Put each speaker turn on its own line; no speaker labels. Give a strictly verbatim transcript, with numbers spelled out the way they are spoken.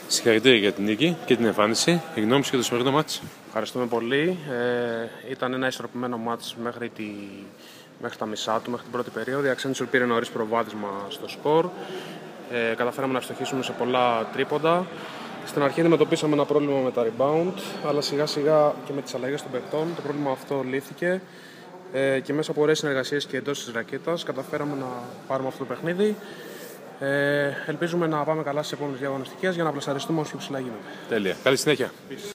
Συγχαρητήρια για την νίκη και την εμφάνιση. Η γνώμη σου για το σημερινό μάτς?
Ευχαριστούμε πολύ. Ε, ήταν ένα ισορροπημένο μάτς μέχρι, τη, μέχρι τα μισά του, μέχρι την πρώτη περίοδο. Η Accenture πήρε νωρίς προβάδισμα στο σκορ. Ε, καταφέραμε να ευστοχίσουμε σε πολλά τρίποντα. Στην αρχή αντιμετωπίσαμε ένα πρόβλημα με τα rebound, αλλά σιγά σιγά και με τις αλλαγές των παιχτών το πρόβλημα αυτό λύθηκε. Ε, και μέσα από ωραίες συνεργασίες και εντός της ρακέτας καταφέραμε να πάρουμε αυτό το παιχνίδι. Ε, ελπίζουμε να πάμε καλά στις επόμενες διαγωνιστικές για να πλασαριστούμε όσο πιο ψηλά γίνεται.
Τέλεια. Καλή συνέχεια.